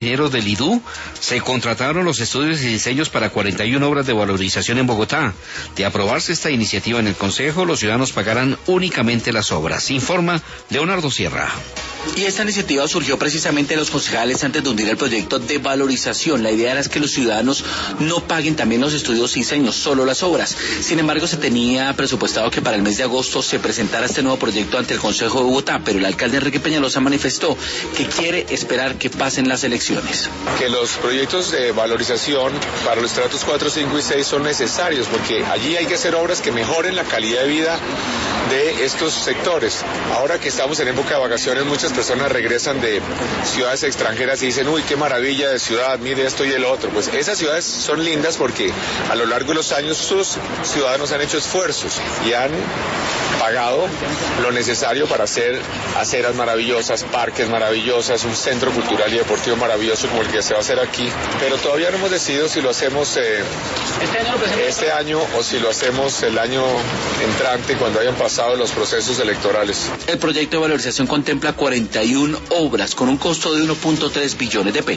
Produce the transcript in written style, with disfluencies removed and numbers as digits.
ingenieros del IDU se contrataron los estudios y diseños para 41 obras de valorización en Bogotá. De aprobarse esta iniciativa en el Consejo, los ciudadanos pagarán únicamente las obras. Informa Leonardo Sierra. Y esta iniciativa surgió precisamente de los concejales antes de hundir el proyecto de valorización. La idea era que los ciudadanos no paguen también los estudios y diseños, solo las obras. Sin embargo, se tenía presupuestado que para el mes de agosto se presentara este nuevo proyecto ante el Consejo de Bogotá, pero el alcalde Enrique Peñalosa manifestó que quiere esperar que pasen las elecciones. Que los proyectos de valorización para los estratos 4, 5 y 6 son necesarios, porque allí hay que hacer obras que mejoren la calidad de vida de estos sectores. Ahora que estamos en época de vacaciones, muchas personas regresan de ciudades extranjeras y dicen, uy, qué maravilla de ciudad, mire esto y el otro. Pues esas ciudades son lindas porque a lo largo de los años sus ciudadanos han hecho esfuerzos y han pagado lo necesario para hacer aceras maravillosas, parques maravillosos, un centro cultural y deportivo maravilloso como el que se va a hacer aquí. Pero todavía no hemos decidido si lo hacemos este año o si lo hacemos el año entrante cuando hayan pasado los procesos electorales. El proyecto de valorización contempla 41 obras con un costo de 1.3 billones de pesos.